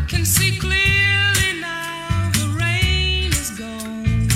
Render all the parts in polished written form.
can see clearly now the rain is gone.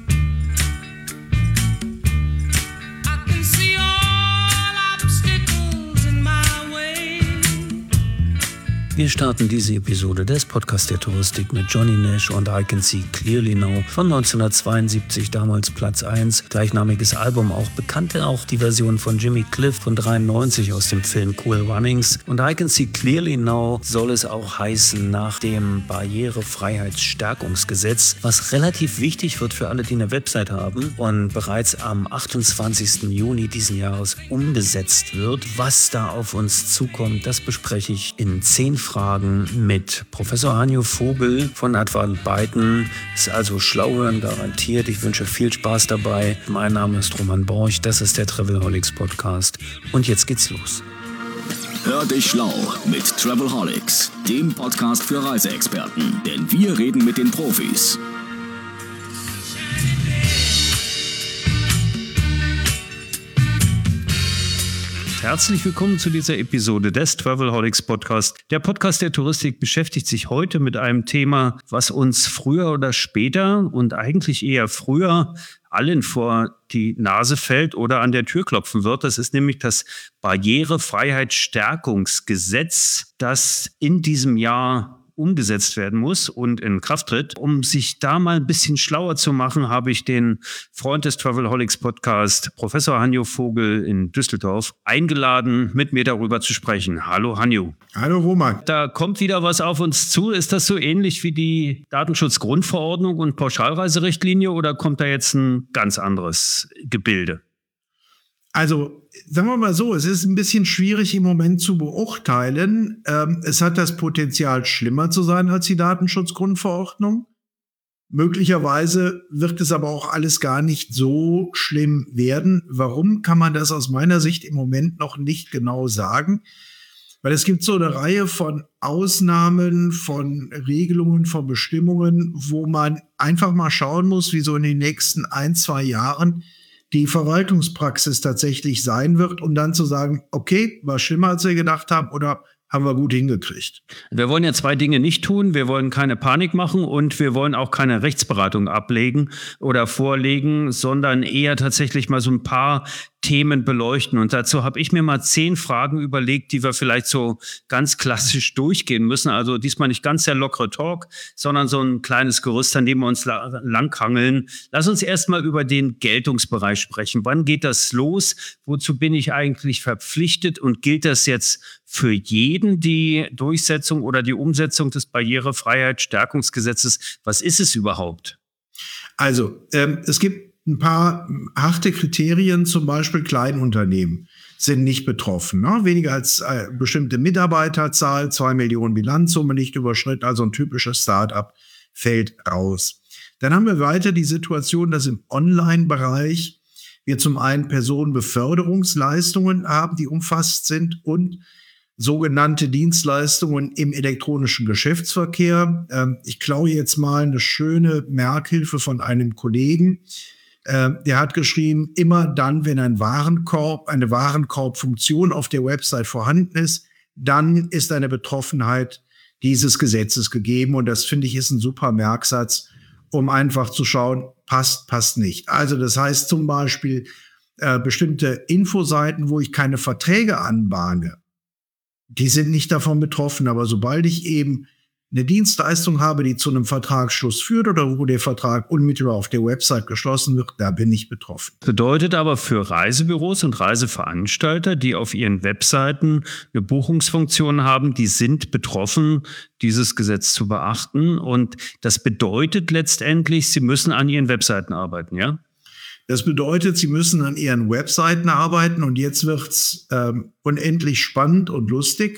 I can see all obstacles in my way. Wir starten diese Episode des Podcasts der Touristik mit Johnny Nash und I Can See Clearly Now von 1972, damals Platz 1, gleichnamiges Album, auch bekannt auch die Version von Jimmy Cliff von 93 aus dem Film Cool Runnings. Und I Can See Clearly Now soll es auch heißen nach dem Barrierefreiheitsstärkungsgesetz, was relativ wichtig wird für alle, die eine Website haben und bereits am 28. Juni diesen Jahres umgesetzt wird. Was da auf uns zukommt, das bespreche ich in 10 Fragen mit Professor Hanjo Vogel von Advent Byton. Ist also schlau hören garantiert. Ich wünsche viel Spaß dabei. Mein Name ist Roman Borch, das ist der Travelholics Podcast. Und jetzt geht's los. Hör dich schlau mit Travelholics, dem Podcast für Reiseexperten. Denn wir reden mit den Profis. Herzlich willkommen zu dieser Episode des Travelholics Podcast. Der Podcast der Touristik beschäftigt sich heute mit einem Thema, was uns früher oder später und eigentlich eher früher allen vor die Nase fällt oder an der Tür klopfen wird. Das ist nämlich das Barrierefreiheitsstärkungsgesetz, das in diesem Jahr umgesetzt werden muss und in Kraft tritt. Um sich da mal ein bisschen schlauer zu machen, habe ich den Freund des Travelholics Podcast, Professor Hanjo Vogel in Düsseldorf, eingeladen, mit mir darüber zu sprechen. Hallo Hanjo. Hallo Roman. Da kommt wieder was auf uns zu. Ist das so ähnlich wie die Datenschutzgrundverordnung und Pauschalreiserichtlinie oder kommt da jetzt ein ganz anderes Gebilde? Also, sagen wir mal so, es ist ein bisschen schwierig im Moment zu beurteilen. Es hat das Potenzial, schlimmer zu sein als die Datenschutzgrundverordnung. Möglicherweise wird es aber auch alles gar nicht so schlimm werden. Warum, kann man das aus meiner Sicht im Moment noch nicht genau sagen? Weil es gibt so eine Reihe von Ausnahmen, von Regelungen, von Bestimmungen, wo man einfach mal schauen muss, wie so in den nächsten 1-2 Jahren die Verwaltungspraxis tatsächlich sein wird, um dann zu sagen, okay, war schlimmer, als wir gedacht haben, oder haben wir gut hingekriegt. Wir wollen ja 2 Dinge nicht tun. Wir wollen keine Panik machen und wir wollen auch keine Rechtsberatung ablegen oder vorlegen, sondern eher tatsächlich mal so ein paar Themen beleuchten. Und dazu habe ich mir mal 10 Fragen überlegt, die wir vielleicht so ganz klassisch durchgehen müssen. Also diesmal nicht ganz der lockere Talk, sondern so ein kleines Gerüst, an dem wir uns langhangeln. Lass uns erstmal über den Geltungsbereich sprechen. Wann geht das los? Wozu bin ich eigentlich verpflichtet? Und gilt das jetzt für jeden, die Durchsetzung oder die Umsetzung des Barrierefreiheitsstärkungsgesetzes? Was ist es überhaupt? Also, es gibt ein paar harte Kriterien, zum Beispiel Kleinunternehmen sind nicht betroffen. Ne? Weniger als bestimmte Mitarbeiterzahl, 2 Millionen Bilanzsumme nicht überschritten, also ein typisches Start-up fällt raus. Dann haben wir weiter die Situation, dass im Online-Bereich wir zum einen Personenbeförderungsleistungen haben, die umfasst sind, und sogenannte Dienstleistungen im elektronischen Geschäftsverkehr. Ich klaue jetzt mal eine schöne Merkhilfe von einem Kollegen. Der hat geschrieben, immer dann, wenn eine Warenkorbfunktion auf der Website vorhanden ist, dann ist eine Betroffenheit dieses Gesetzes gegeben. Und das, finde ich, ist ein super Merksatz, um einfach zu schauen, passt nicht. Also das heißt zum Beispiel bestimmte Infoseiten, wo ich keine Verträge anbahne, die sind nicht davon betroffen. Aber sobald ich eben eine Dienstleistung habe, die zu einem Vertragsschluss führt oder wo der Vertrag unmittelbar auf der Website geschlossen wird, da bin ich betroffen. Bedeutet aber für Reisebüros und Reiseveranstalter, die auf ihren Webseiten eine Buchungsfunktion haben, die sind betroffen, dieses Gesetz zu beachten. Und das bedeutet letztendlich, sie müssen an ihren Webseiten arbeiten, ja? Das bedeutet, sie müssen an ihren Webseiten arbeiten, und jetzt wird's unendlich spannend und lustig.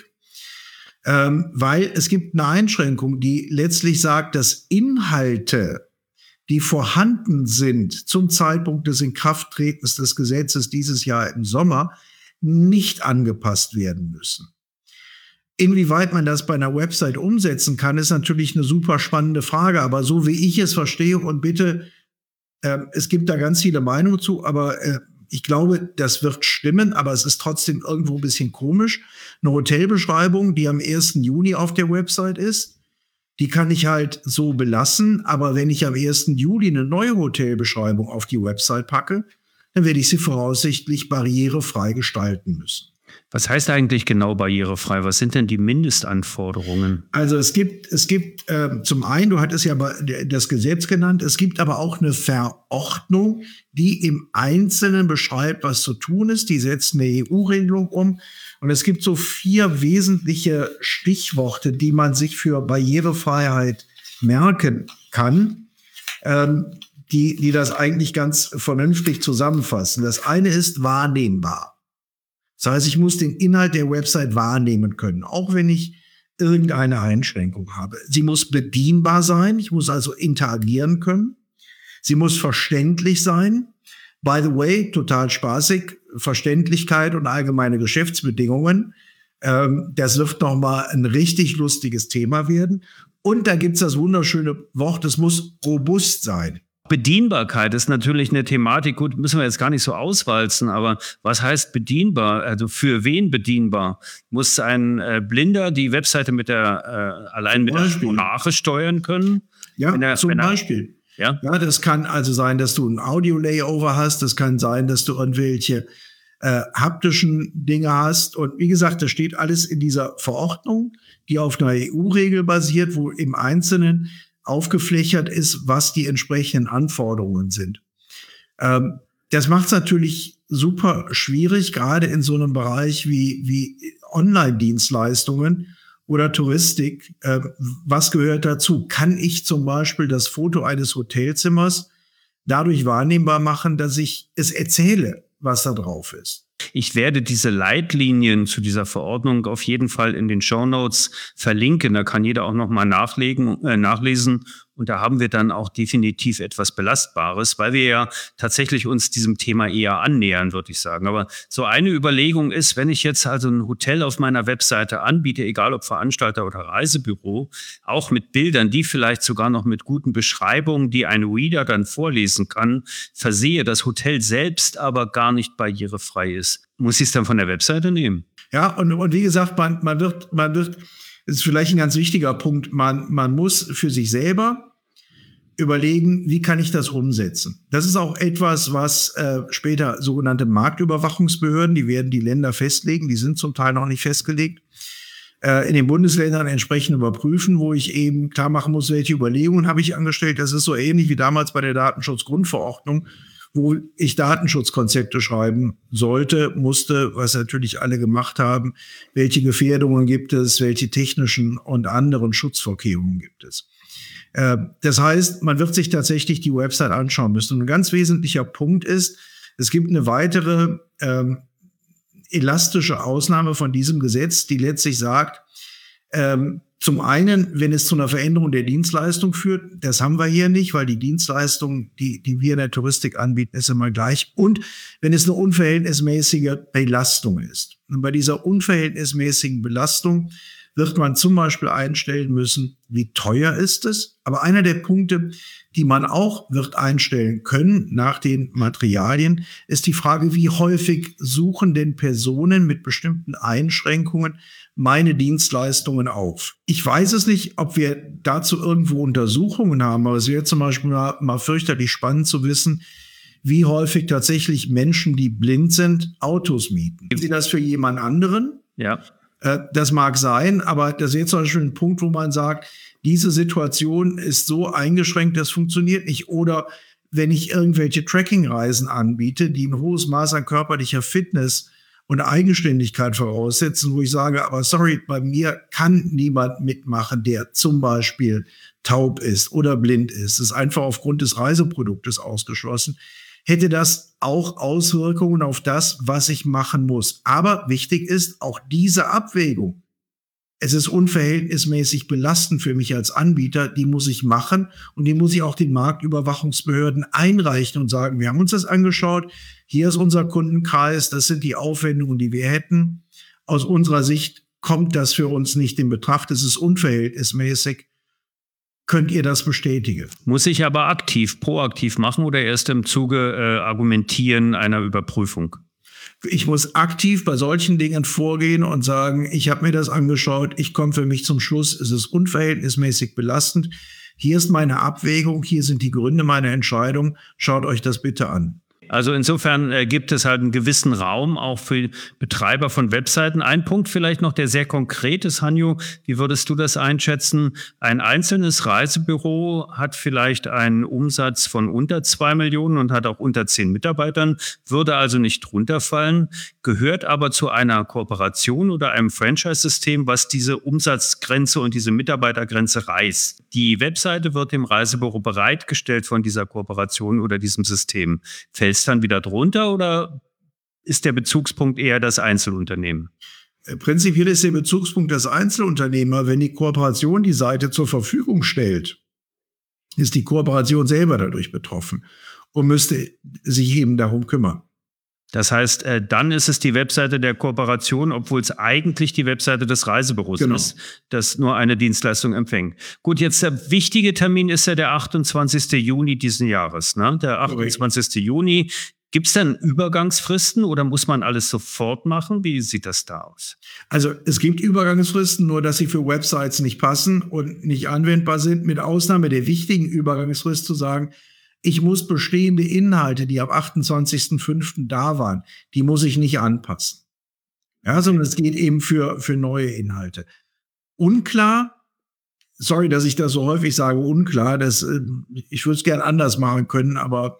Weil es gibt eine Einschränkung, die letztlich sagt, dass Inhalte, die vorhanden sind zum Zeitpunkt des Inkrafttretens des Gesetzes dieses Jahr im Sommer, nicht angepasst werden müssen. Inwieweit man das bei einer Website umsetzen kann, ist natürlich eine super spannende Frage. Aber so wie ich es verstehe, und bitte, es gibt da ganz viele Meinungen zu, aber ich glaube, das wird stimmen, aber es ist trotzdem irgendwo ein bisschen komisch. Eine Hotelbeschreibung, die am 1. Juni auf der Website ist, die kann ich halt so belassen. Aber wenn ich am 1. Juli eine neue Hotelbeschreibung auf die Website packe, dann werde ich sie voraussichtlich barrierefrei gestalten müssen. Was heißt eigentlich genau barrierefrei? Was sind denn die Mindestanforderungen? Also es gibt zum einen, du hattest ja das Gesetz genannt, es gibt aber auch eine Verordnung, die im Einzelnen beschreibt, was zu tun ist. Die setzt eine EU-Regelung um. Und es gibt so 4 wesentliche Stichworte, die man sich für Barrierefreiheit merken kann, die das eigentlich ganz vernünftig zusammenfassen. Das eine ist wahrnehmbar. Das heißt, ich muss den Inhalt der Website wahrnehmen können, auch wenn ich irgendeine Einschränkung habe. Sie muss bedienbar sein, ich muss also interagieren können. Sie muss verständlich sein. By the way, total spaßig, Verständlichkeit und allgemeine Geschäftsbedingungen. Das wird nochmal ein richtig lustiges Thema werden. Und da gibt's das wunderschöne Wort, es muss robust sein. Bedienbarkeit ist natürlich eine Thematik, gut, müssen wir jetzt gar nicht so auswalzen, aber was heißt bedienbar? Also für wen bedienbar? Muss ein Blinder die Webseite allein mit der Sprache steuern können? Ja, zum Beispiel. Ja, das kann also sein, dass du ein Audio-Layover hast, das kann sein, dass du irgendwelche haptischen Dinge hast. Und wie gesagt, das steht alles in dieser Verordnung, die auf einer EU-Regel basiert, wo im Einzelnen aufgefächert ist, was die entsprechenden Anforderungen sind. Das macht es natürlich super schwierig, gerade in so einem Bereich wie Online-Dienstleistungen oder Touristik. Was gehört dazu? Kann ich zum Beispiel das Foto eines Hotelzimmers dadurch wahrnehmbar machen, dass ich es erzähle, was da drauf ist? Ich werde diese Leitlinien zu dieser Verordnung auf jeden Fall in den Shownotes verlinken. Da kann jeder auch noch mal nachlesen. Und da haben wir dann auch definitiv etwas Belastbares, weil wir ja tatsächlich uns diesem Thema eher annähern, würde ich sagen. Aber so eine Überlegung ist, wenn ich jetzt also ein Hotel auf meiner Webseite anbiete, egal ob Veranstalter oder Reisebüro, auch mit Bildern, die vielleicht sogar noch mit guten Beschreibungen, die ein Reader dann vorlesen kann, versehe, das Hotel selbst aber gar nicht barrierefrei ist. Muss ich es dann von der Webseite nehmen? Ja, und wie gesagt, man wird, das ist vielleicht ein ganz wichtiger Punkt, man muss für sich selber überlegen, wie kann ich das umsetzen? Das ist auch etwas, was später sogenannte Marktüberwachungsbehörden, die werden die Länder festlegen, die sind zum Teil noch nicht festgelegt, in den Bundesländern entsprechend überprüfen, wo ich eben klar machen muss, welche Überlegungen habe ich angestellt. Das ist so ähnlich wie damals bei der Datenschutzgrundverordnung, wo ich Datenschutzkonzepte schreiben musste, was natürlich alle gemacht haben. Welche Gefährdungen gibt es, welche technischen und anderen Schutzvorkehrungen gibt es? Das heißt, man wird sich tatsächlich die Website anschauen müssen. Und ein ganz wesentlicher Punkt ist, es gibt eine weitere elastische Ausnahme von diesem Gesetz, die letztlich sagt, zum einen, wenn es zu einer Veränderung der Dienstleistung führt, das haben wir hier nicht, weil die Dienstleistung, die wir in der Touristik anbieten, ist immer gleich. Und wenn es eine unverhältnismäßige Belastung ist. Und bei dieser unverhältnismäßigen Belastung wird man zum Beispiel einstellen müssen, wie teuer ist es. Aber einer der Punkte, die man auch wird einstellen können nach den Materialien, ist die Frage, wie häufig suchen denn Personen mit bestimmten Einschränkungen meine Dienstleistungen auf? Ich weiß es nicht, ob wir dazu irgendwo Untersuchungen haben, aber es wäre zum Beispiel mal fürchterlich spannend zu wissen, wie häufig tatsächlich Menschen, die blind sind, Autos mieten. Gibt Sie das für jemand anderen? Ja. Das mag sein, aber das ist jetzt zum Beispiel ein Punkt, wo man sagt, diese Situation ist so eingeschränkt, das funktioniert nicht. Oder wenn ich irgendwelche Tracking-Reisen anbiete, die ein hohes Maß an körperlicher Fitness und Eigenständigkeit voraussetzen, wo ich sage, aber sorry, bei mir kann niemand mitmachen, der zum Beispiel taub ist oder blind ist. Das ist einfach aufgrund des Reiseproduktes ausgeschlossen. Hätte das auch Auswirkungen auf das, was ich machen muss. Aber wichtig ist auch diese Abwägung. Es ist unverhältnismäßig belastend für mich als Anbieter, die muss ich machen und die muss ich auch den Marktüberwachungsbehörden einreichen und sagen, wir haben uns das angeschaut, hier ist unser Kundenkreis, das sind die Aufwendungen, die wir hätten. Aus unserer Sicht kommt das für uns nicht in Betracht, es ist unverhältnismäßig. Könnt ihr das bestätigen? Muss ich aber proaktiv machen oder erst im Zuge argumentieren einer Überprüfung? Ich muss aktiv bei solchen Dingen vorgehen und sagen, ich habe mir das angeschaut, ich komme für mich zum Schluss, es ist unverhältnismäßig belastend. Hier ist meine Abwägung, hier sind die Gründe meiner Entscheidung. Schaut euch das bitte an. Also insofern gibt es halt einen gewissen Raum auch für Betreiber von Webseiten. Ein Punkt vielleicht noch, der sehr konkret ist, Hanjo. Wie würdest du das einschätzen? Ein einzelnes Reisebüro hat vielleicht einen Umsatz von unter 2 Millionen und hat auch unter 10 Mitarbeitern, würde also nicht runterfallen, gehört aber zu einer Kooperation oder einem Franchise-System, was diese Umsatzgrenze und diese Mitarbeitergrenze reißt. Die Webseite wird dem Reisebüro bereitgestellt von dieser Kooperation oder diesem System. Fällt es dann wieder drunter oder ist der Bezugspunkt eher das Einzelunternehmen? Prinzipiell ist der Bezugspunkt das Einzelunternehmer. Wenn die Kooperation die Seite zur Verfügung stellt, ist die Kooperation selber dadurch betroffen und müsste sich eben darum kümmern. Das heißt, dann ist es die Webseite der Kooperation, obwohl es eigentlich die Webseite des Reisebüros ist, das nur eine Dienstleistung empfängt. Gut, jetzt der wichtige Termin ist ja der 28. Juni diesen Jahres. Ne? Der 28. Juni. Gibt es dann Übergangsfristen oder muss man alles sofort machen? Wie sieht das da aus? Also es gibt Übergangsfristen, nur dass sie für Websites nicht passen und nicht anwendbar sind, mit Ausnahme der wichtigen Übergangsfrist zu sagen, ich muss bestehende Inhalte, die am 28.05. da waren, die muss ich nicht anpassen. Ja, sondern es geht eben für neue Inhalte. Unklar, sorry, dass ich das so häufig sage, unklar, ich würde es gern anders machen können, aber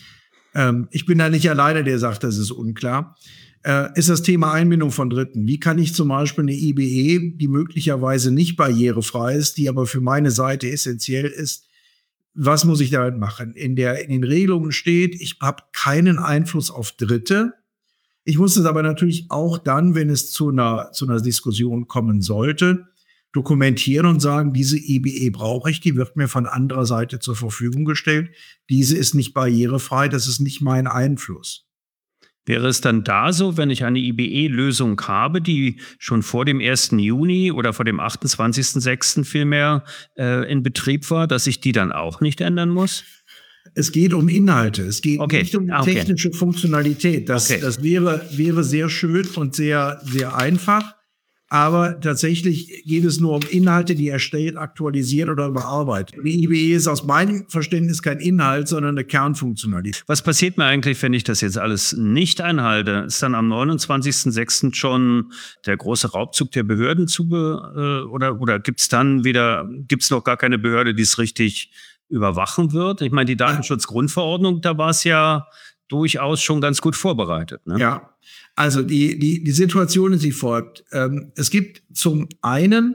ich bin da nicht alleine, der sagt, das ist unklar, ist das Thema Einbindung von Dritten. Wie kann ich zum Beispiel eine IBE, die möglicherweise nicht barrierefrei ist, die aber für meine Seite essentiell ist, was muss ich damit machen? In den Regelungen steht, ich habe keinen Einfluss auf Dritte. Ich muss es aber natürlich auch dann, wenn es zu einer Diskussion kommen sollte, dokumentieren und sagen, diese IBE brauche ich, die wird mir von anderer Seite zur Verfügung gestellt. Diese ist nicht barrierefrei, das ist nicht mein Einfluss. Wäre es dann da so, wenn ich eine IBE-Lösung habe, die schon vor dem 1. Juni oder vor dem 28.06. vielmehr in Betrieb war, dass ich die dann auch nicht ändern muss? Es geht um Inhalte, es geht nicht um technische Funktionalität. Das wäre sehr schön und sehr, sehr einfach. Aber tatsächlich geht es nur um Inhalte, die erstellt, aktualisiert oder überarbeitet. Die IBE ist aus meinem Verständnis kein Inhalt, sondern eine Kernfunktionalität. Was passiert mir eigentlich, wenn ich das jetzt alles nicht einhalte? Ist dann am 29.06. schon der große Raubzug der Behörden oder gibt's noch gar keine Behörde, die es richtig überwachen wird? Ich meine, die Datenschutzgrundverordnung, da war es ja durchaus schon ganz gut vorbereitet. Ne? Ja. Also die Situation ist wie folgt. Es gibt zum einen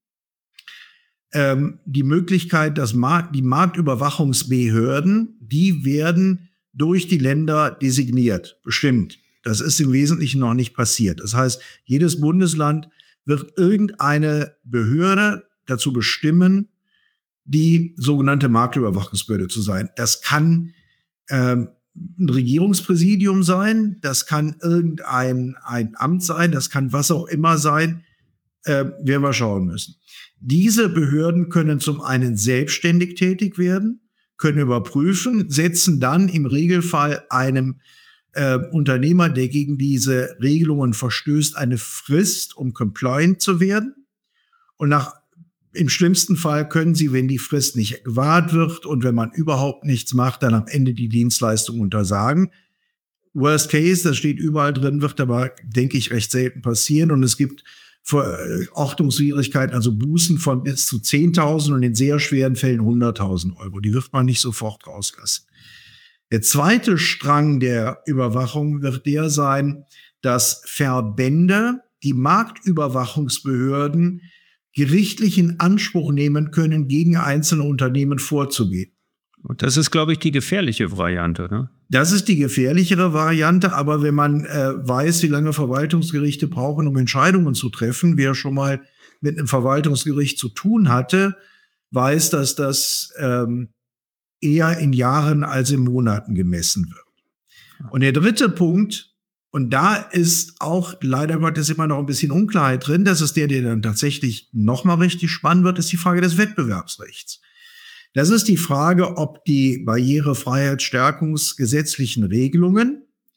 die Möglichkeit, dass die Marktüberwachungsbehörden, die werden durch die Länder designiert, bestimmt. Das ist im Wesentlichen noch nicht passiert. Das heißt, jedes Bundesland wird irgendeine Behörde dazu bestimmen, die sogenannte Marktüberwachungsbehörde zu sein. Das kann ein Regierungspräsidium sein, das kann ein Amt sein, das kann was auch immer sein, werden wir schauen müssen. Diese Behörden können zum einen selbstständig tätig werden, können überprüfen, setzen dann im Regelfall einem Unternehmer, der gegen diese Regelungen verstößt, eine Frist, um compliant zu werden. Und im schlimmsten Fall können sie, wenn die Frist nicht gewahrt wird und wenn man überhaupt nichts macht, dann am Ende die Dienstleistung untersagen. Worst Case, das steht überall drin, wird aber, denke ich, recht selten passieren. Und es gibt Ordnungswidrigkeiten, also Bußen von bis zu 10.000 und in sehr schweren Fällen 100.000 Euro. Die wird man nicht sofort rauslassen. Der zweite Strang der Überwachung wird der sein, dass Verbände, die Marktüberwachungsbehörden, gerichtlich in Anspruch nehmen können, gegen einzelne Unternehmen vorzugehen. Und das ist, glaube ich, die gefährliche Variante, ne? Das ist die gefährlichere Variante, aber wenn man weiß, wie lange Verwaltungsgerichte brauchen, um Entscheidungen zu treffen, wer schon mal mit einem Verwaltungsgericht zu tun hatte, weiß, dass das eher in Jahren als in Monaten gemessen wird. Und der dritte Punkt, und da ist auch leider Gottes immer noch ein bisschen Unklarheit drin. Das ist der dann tatsächlich noch mal richtig spannend wird, ist die Frage des Wettbewerbsrechts. Das ist die Frage, ob die barrierefreiheitsstärkungsgesetzlichen Regelungen,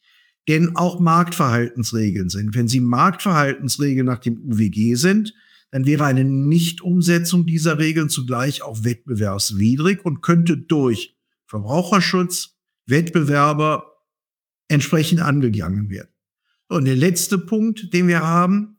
denn auch Marktverhaltensregeln sind. Wenn sie Marktverhaltensregeln nach dem UWG sind, dann wäre eine Nichtumsetzung dieser Regeln zugleich auch wettbewerbswidrig und könnte durch Verbraucherschutz, Wettbewerber entsprechend angegangen werden. Und der letzte Punkt, den wir haben,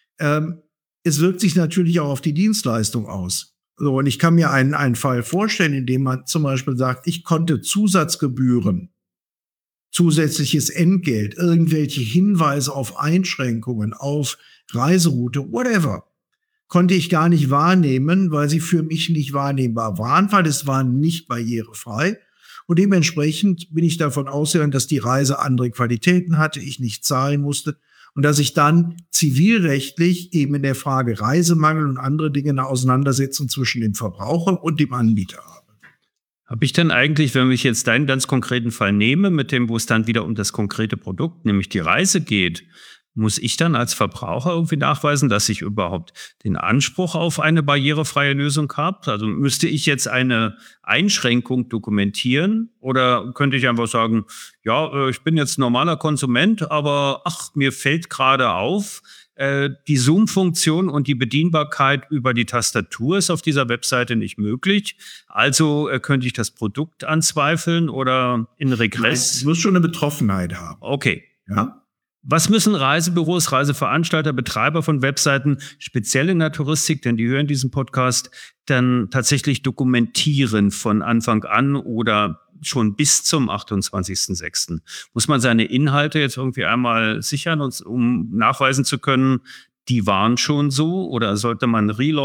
es wirkt sich natürlich auch auf die Dienstleistung aus. So, und ich kann mir einen Fall vorstellen, in dem man zum Beispiel sagt, ich konnte Zusatzgebühren, zusätzliches Entgelt, irgendwelche Hinweise auf Einschränkungen, auf Reiseroute, whatever, konnte ich gar nicht wahrnehmen, weil sie für mich nicht wahrnehmbar waren, weil es war nicht barrierefrei. Und dementsprechend bin ich davon ausgegangen, dass die Reise andere Qualitäten hatte, ich nicht zahlen musste und dass ich dann zivilrechtlich eben in der Frage Reisemangel und andere Dinge eine Auseinandersetzung zwischen dem Verbraucher und dem Anbieter habe. Habe ich denn eigentlich, wenn ich jetzt deinen ganz konkreten Fall nehme, mit dem, wo es dann wieder um das konkrete Produkt, nämlich die Reise geht, muss ich dann als Verbraucher irgendwie nachweisen, dass ich überhaupt den Anspruch auf eine barrierefreie Lösung habe? Also müsste ich jetzt eine Einschränkung dokumentieren oder könnte ich einfach sagen, ja, ich bin jetzt normaler Konsument, aber mir fällt gerade auf, die Zoom-Funktion und die Bedienbarkeit über die Tastatur ist auf dieser Webseite nicht möglich. Also könnte ich das Produkt anzweifeln oder in Regress? Du musst schon eine Betroffenheit haben. Okay. Ja? Was müssen Reisebüros, Reiseveranstalter, Betreiber von Webseiten, speziell in der Touristik, denn die hören diesen Podcast, dann tatsächlich dokumentieren von Anfang an oder schon bis zum 28.06.? Muss man seine Inhalte jetzt irgendwie einmal sichern, um nachweisen zu können, die waren schon so? Oder sollte man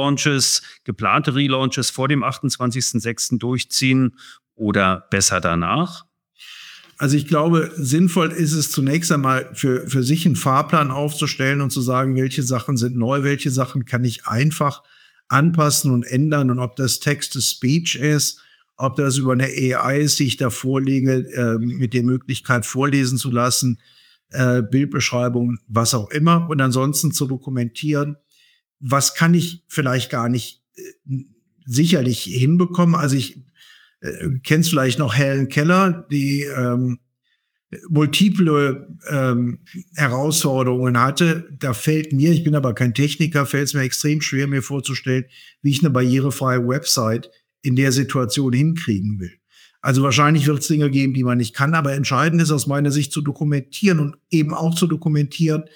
geplante Relaunches vor dem 28.06. durchziehen oder besser danach? Also ich glaube, sinnvoll ist es zunächst einmal für sich einen Fahrplan aufzustellen und zu sagen, welche Sachen sind neu, welche Sachen kann ich einfach anpassen und ändern und ob das Text-to-Speech ist, ob das über eine AI ist, die ich da vorlege, mit der Möglichkeit vorlesen zu lassen, Bildbeschreibung, was auch immer und ansonsten zu dokumentieren, was kann ich vielleicht gar nicht sicherlich hinbekommen. Also kennst vielleicht noch Helen Keller, die multiple Herausforderungen hatte. Da fällt mir, ich bin aber kein Techniker, fällt es mir extrem schwer, mir vorzustellen, wie ich eine barrierefreie Website in der Situation hinkriegen will. Also wahrscheinlich wird es Dinge geben, die man nicht kann, aber entscheidend ist aus meiner Sicht zu dokumentieren und eben auch zu dokumentieren,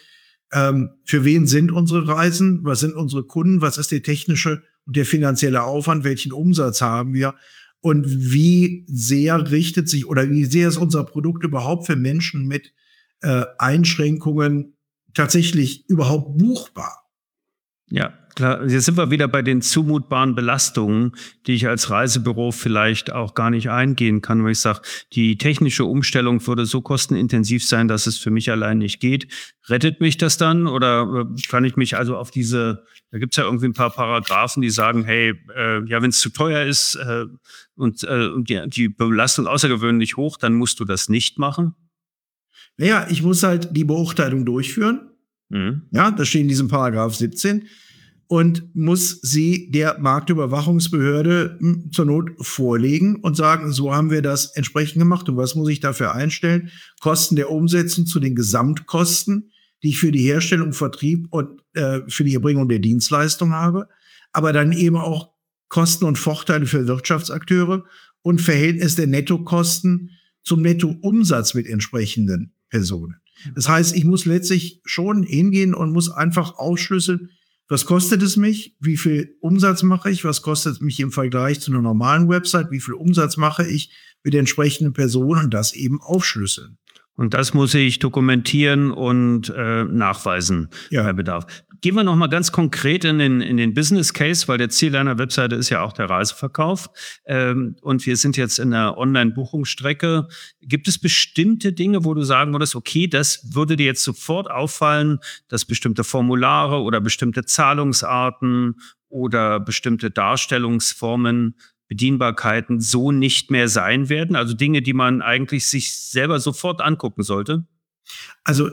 für wen sind unsere Reisen, was sind unsere Kunden, was ist der technische und der finanzielle Aufwand, welchen Umsatz haben wir und wie sehr richtet sich oder wie sehr ist unser Produkt überhaupt für Menschen mit Einschränkungen tatsächlich überhaupt buchbar? Ja, klar. Jetzt sind wir wieder bei den zumutbaren Belastungen, die ich als Reisebüro vielleicht auch gar nicht eingehen kann, weil ich sage, die technische Umstellung würde so kostenintensiv sein, dass es für mich allein nicht geht. Rettet mich das dann oder kann ich mich also auf da gibt es ja irgendwie ein paar Paragraphen, die sagen, hey, wenn es zu teuer ist und die Belastung außergewöhnlich hoch, dann musst du das nicht machen? Naja, ich muss halt die Beurteilung durchführen. Ja, das steht in diesem Paragraph 17 und muss sie der Marktüberwachungsbehörde zur Not vorlegen und sagen, so haben wir das entsprechend gemacht und was muss ich dafür einstellen? Kosten der Umsetzung zu den Gesamtkosten, die ich für die Herstellung, Vertrieb und für die Erbringung der Dienstleistung habe, aber dann eben auch Kosten und Vorteile für Wirtschaftsakteure und Verhältnis der Nettokosten zum Nettoumsatz mit entsprechenden Personen. Das heißt, ich muss letztlich schon hingehen und muss einfach aufschlüsseln, was kostet es mich, wie viel Umsatz mache ich, was kostet es mich im Vergleich zu einer normalen Website, wie viel Umsatz mache ich mit entsprechenden Personen und das eben aufschlüsseln. Und das muss ich dokumentieren und nachweisen bei Bedarf. Gehen wir noch mal ganz konkret in den Business Case, weil der Ziel einer Webseite ist ja auch der Reiseverkauf. Und wir sind jetzt in der Online-Buchungsstrecke. Gibt es bestimmte Dinge, wo du sagen würdest, okay, das würde dir jetzt sofort auffallen, dass bestimmte Formulare oder bestimmte Zahlungsarten oder bestimmte Darstellungsformen, Bedienbarkeiten so nicht mehr sein werden? Also Dinge, die man eigentlich sich selber sofort angucken sollte? Also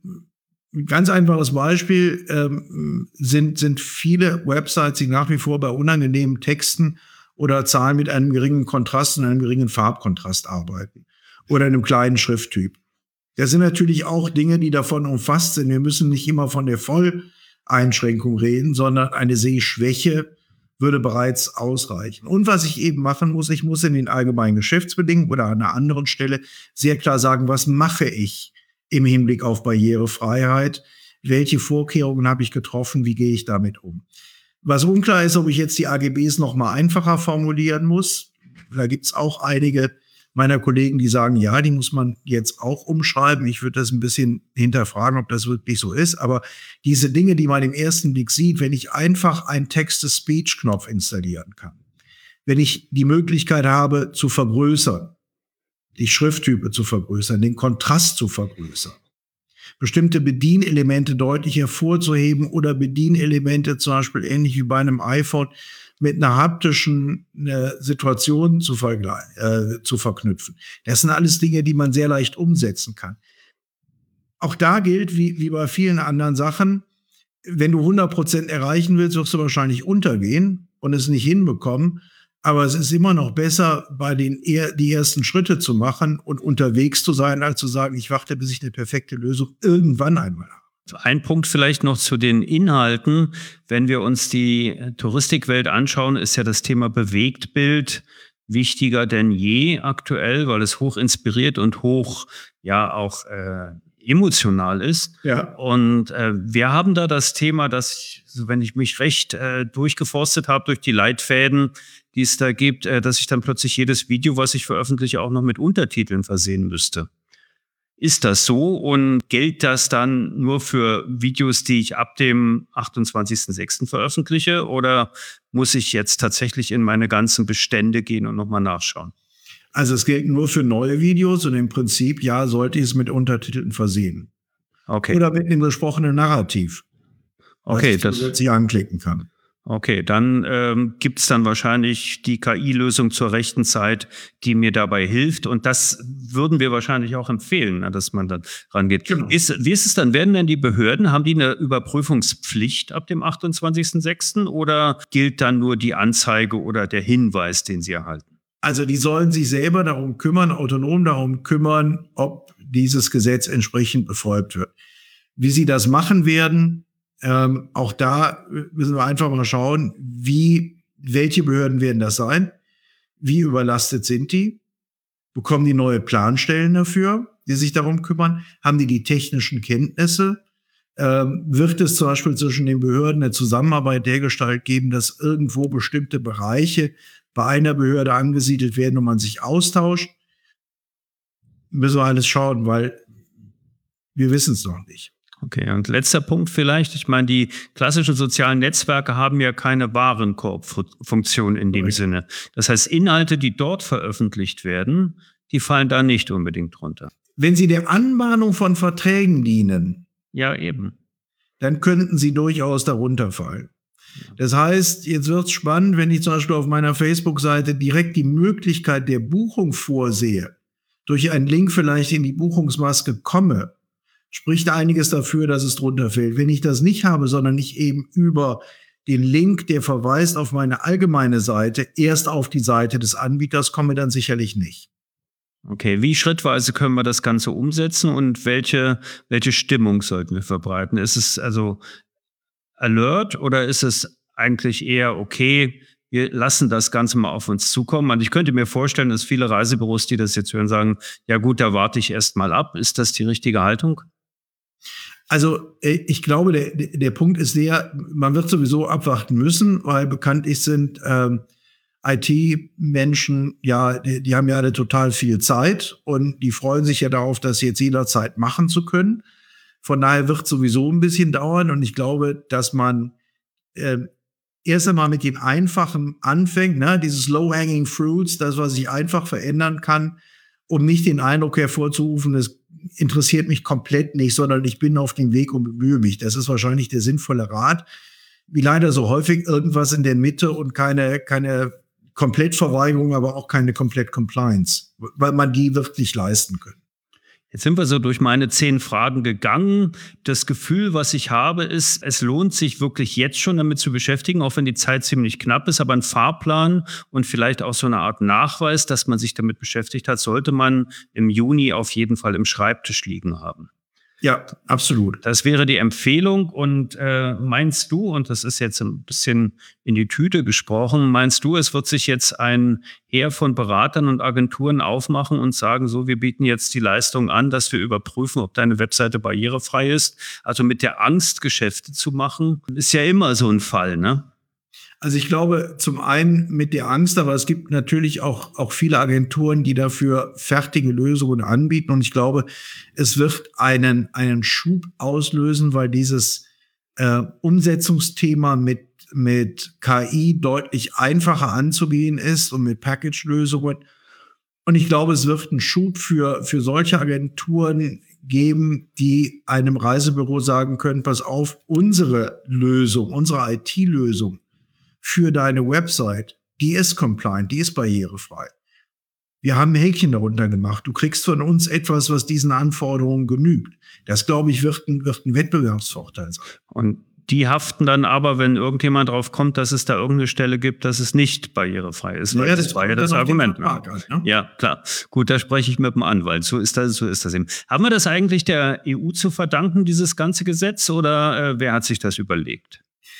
ganz einfaches Beispiel sind viele Websites, die nach wie vor bei unangenehmen Texten oder Zahlen mit einem geringen Kontrast und einem geringen Farbkontrast arbeiten oder einem kleinen Schrifttyp. Das sind natürlich auch Dinge, die davon umfasst sind. Wir müssen nicht immer von der Volleinschränkung reden, sondern eine Sehschwäche würde bereits ausreichen. Und was ich eben machen muss, ich muss in den allgemeinen Geschäftsbedingungen oder an einer anderen Stelle sehr klar sagen, was mache ich im Hinblick auf Barrierefreiheit? Welche Vorkehrungen habe ich getroffen? Wie gehe ich damit um? Was unklar ist, ob ich jetzt die AGBs noch mal einfacher formulieren muss. Da gibt es auch einige meiner Kollegen, die sagen, ja, die muss man jetzt auch umschreiben. Ich würde das ein bisschen hinterfragen, ob das wirklich so ist. Aber diese Dinge, die man im ersten Blick sieht, wenn ich einfach einen Text-to-Speech-Knopf installieren kann, wenn ich die Möglichkeit habe zu vergrößern, die Schrifttype zu vergrößern, den Kontrast zu vergrößern, bestimmte Bedienelemente deutlich hervorzuheben oder Bedienelemente zum Beispiel ähnlich wie bei einem iPhone mit einer haptischen Situation zu verknüpfen. Das sind alles Dinge, die man sehr leicht umsetzen kann. Auch da gilt, wie bei vielen anderen Sachen, wenn du 100% erreichen willst, wirst du wahrscheinlich untergehen und es nicht hinbekommen. Aber es ist immer noch besser, die ersten Schritte zu machen und unterwegs zu sein, als zu sagen, ich warte, bis ich eine perfekte Lösung irgendwann einmal habe. Ein Punkt vielleicht noch zu den Inhalten. Wenn wir uns die Touristikwelt anschauen, ist ja das Thema Bewegtbild wichtiger denn je aktuell, weil es hoch inspiriert und hoch auch emotional ist. Ja. Und wir haben da das Thema, dass, wenn ich mich recht durchgeforstet habe durch die Leitfäden, die es da gibt, dass ich dann plötzlich jedes Video, was ich veröffentliche, auch noch mit Untertiteln versehen müsste. Ist das so und gilt das dann nur für Videos, die ich ab dem 28.06. veröffentliche, oder muss ich jetzt tatsächlich in meine ganzen Bestände gehen und nochmal nachschauen? Also es gilt nur für neue Videos und im Prinzip, ja, sollte ich es mit Untertiteln versehen. Okay. Oder mit dem gesprochenen Narrativ. Okay, das ich anklicken kann. Okay, dann gibt's dann wahrscheinlich die KI-Lösung zur rechten Zeit, die mir dabei hilft. Und das würden wir wahrscheinlich auch empfehlen, dass man dann rangeht. Genau. Wie ist es dann? Werden denn die Behörden, haben die eine Überprüfungspflicht ab dem 28.06. oder gilt dann nur die Anzeige oder der Hinweis, den sie erhalten? Also die sollen sich selber darum kümmern, autonom darum kümmern, ob dieses Gesetz entsprechend befolgt wird. Wie sie das machen werden, auch da müssen wir einfach mal schauen, welche Behörden werden das sein, wie überlastet sind die, bekommen die neue Planstellen dafür, die sich darum kümmern, haben die technischen Kenntnisse, wird es zum Beispiel zwischen den Behörden eine Zusammenarbeit dergestalt geben, dass irgendwo bestimmte Bereiche bei einer Behörde angesiedelt werden und man sich austauscht, müssen wir alles schauen, weil wir wissen es noch nicht. Okay, und letzter Punkt vielleicht. Ich meine, die klassischen sozialen Netzwerke haben ja keine Warenkorbfunktion in dem Sinne. Das heißt, Inhalte, die dort veröffentlicht werden, die fallen da nicht unbedingt drunter. Wenn sie der Anbahnung von Verträgen dienen, ja, eben, dann könnten sie durchaus darunter fallen. Das heißt, jetzt wird es spannend, wenn ich zum Beispiel auf meiner Facebook-Seite direkt die Möglichkeit der Buchung vorsehe, durch einen Link vielleicht in die Buchungsmaske komme, spricht einiges dafür, dass es drunter fällt. Wenn ich das nicht habe, sondern ich eben über den Link, der verweist auf meine allgemeine Seite, erst auf die Seite des Anbieters komme, dann sicherlich nicht. Okay, wie schrittweise können wir das Ganze umsetzen und welche Stimmung sollten wir verbreiten? Ist es also Alert oder ist es eigentlich eher okay, wir lassen das Ganze mal auf uns zukommen? Und ich könnte mir vorstellen, dass viele Reisebüros, die das jetzt hören, sagen, ja gut, da warte ich erst mal ab. Ist das die richtige Haltung? Also ich glaube, der Punkt ist man wird sowieso abwarten müssen, weil bekanntlich sind IT-Menschen, ja, die haben ja alle total viel Zeit und die freuen sich ja darauf, das jetzt jederzeit machen zu können. Von daher wird es sowieso ein bisschen dauern und ich glaube, dass man erst einmal mit den Einfachen anfängt, ne, dieses Low-Hanging Fruits, das, was sich einfach verändern kann, um nicht den Eindruck hervorzurufen, das interessiert mich komplett nicht, sondern ich bin auf dem Weg und bemühe mich. Das ist wahrscheinlich der sinnvolle Rat. Wie leider so häufig irgendwas in der Mitte und keine Komplettverweigerung, aber auch keine Komplett-Compliance, weil man die wirklich leisten können. Jetzt sind wir so durch meine 10 Fragen gegangen. Das Gefühl, was ich habe, ist, es lohnt sich wirklich jetzt schon damit zu beschäftigen, auch wenn die Zeit ziemlich knapp ist. Aber ein Fahrplan und vielleicht auch so eine Art Nachweis, dass man sich damit beschäftigt hat, sollte man im Juni auf jeden Fall im Schreibtisch liegen haben. Ja, absolut. Das wäre die Empfehlung. Und meinst du, und das ist jetzt ein bisschen in die Tüte gesprochen, meinst du, es wird sich jetzt ein Heer von Beratern und Agenturen aufmachen und sagen, so, wir bieten jetzt die Leistung an, dass wir überprüfen, ob deine Webseite barrierefrei ist? Also mit der Angst, Geschäfte zu machen, ist ja immer so ein Fall, ne? Also ich glaube, zum einen mit der Angst, aber es gibt natürlich auch viele Agenturen, die dafür fertige Lösungen anbieten. Und ich glaube, es wird einen Schub auslösen, weil dieses Umsetzungsthema mit KI deutlich einfacher anzugehen ist und mit Package-Lösungen. Und ich glaube, es wird einen Schub für solche Agenturen geben, die einem Reisebüro sagen können, pass auf, unsere Lösung, unsere IT-Lösung für deine Website, die ist compliant, die ist barrierefrei. Wir haben ein Häkchen darunter gemacht. Du kriegst von uns etwas, was diesen Anforderungen genügt. Das, glaube ich, wird ein Wettbewerbsvorteil sein. Und die haften dann aber, wenn irgendjemand drauf kommt, dass es da irgendeine Stelle gibt, dass es nicht barrierefrei ist. Weil das war ja das Argument. Ne? Ja, klar. Gut, da spreche ich mit dem Anwalt. So ist das eben. Haben wir das eigentlich der EU zu verdanken, dieses ganze Gesetz, oder wer hat sich das überlegt?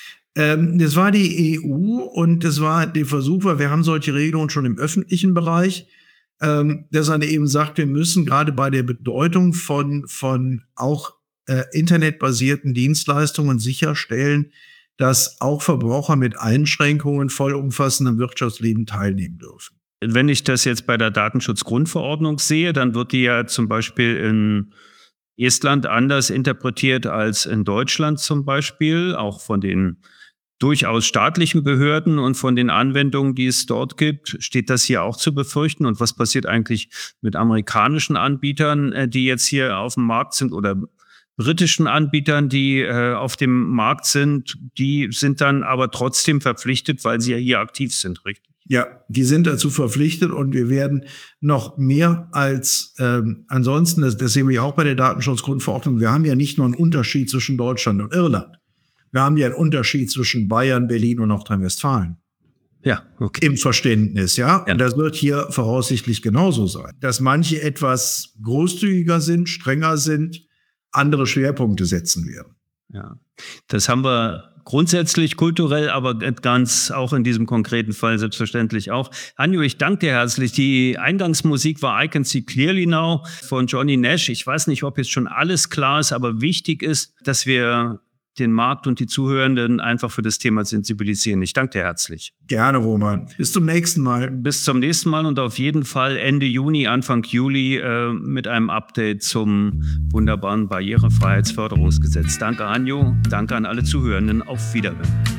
Das war die EU und das war der Versuch, weil wir haben solche Regelungen schon im öffentlichen Bereich, dass man eben sagt, wir müssen gerade bei der Bedeutung von auch internetbasierten Dienstleistungen sicherstellen, dass auch Verbraucher mit Einschränkungen vollumfassend am Wirtschaftsleben teilnehmen dürfen. Wenn ich das jetzt bei der Datenschutzgrundverordnung sehe, dann wird die ja zum Beispiel in Estland anders interpretiert als in Deutschland zum Beispiel, auch von den durchaus staatlichen Behörden und von den Anwendungen, die es dort gibt. Steht das hier auch zu befürchten? Und was passiert eigentlich mit amerikanischen Anbietern, die jetzt hier auf dem Markt sind, oder britischen Anbietern, die auf dem Markt sind? Die sind dann aber trotzdem verpflichtet, weil sie ja hier aktiv sind, richtig? Ja, die sind dazu verpflichtet und wir werden noch mehr als ansonsten, das sehen wir ja auch bei der Datenschutzgrundverordnung, wir haben ja nicht nur einen Unterschied zwischen Deutschland und Irland. Wir haben ja einen Unterschied zwischen Bayern, Berlin und Nordrhein-Westfalen. Ja, okay. Im Verständnis, ja. Und das wird hier voraussichtlich genauso sein. Dass manche etwas großzügiger sind, strenger sind, andere Schwerpunkte setzen werden. Ja, das haben wir grundsätzlich kulturell, aber ganz auch in diesem konkreten Fall selbstverständlich auch. Hanjo, ich danke dir herzlich. Die Eingangsmusik war I Can See Clearly Now von Johnny Nash. Ich weiß nicht, ob jetzt schon alles klar ist, aber wichtig ist, dass wir den Markt und die Zuhörenden einfach für das Thema sensibilisieren. Ich danke dir herzlich. Gerne, Roman. Bis zum nächsten Mal. Bis zum nächsten Mal und auf jeden Fall Ende Juni, Anfang Juli mit einem Update zum wunderbaren Barrierefreiheitsförderungsgesetz. Danke, Hanjo. Danke an alle Zuhörenden. Auf Wiederhören.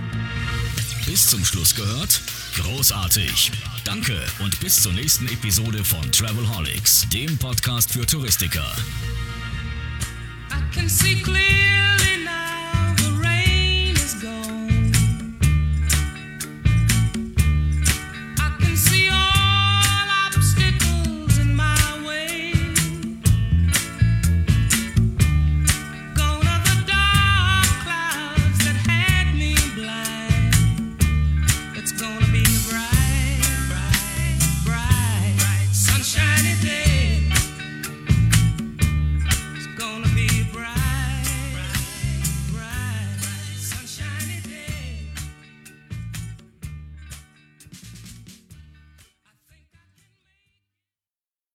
Bis zum Schluss gehört? Großartig. Danke und bis zur nächsten Episode von Travelholics, dem Podcast für Touristiker. I can see clear.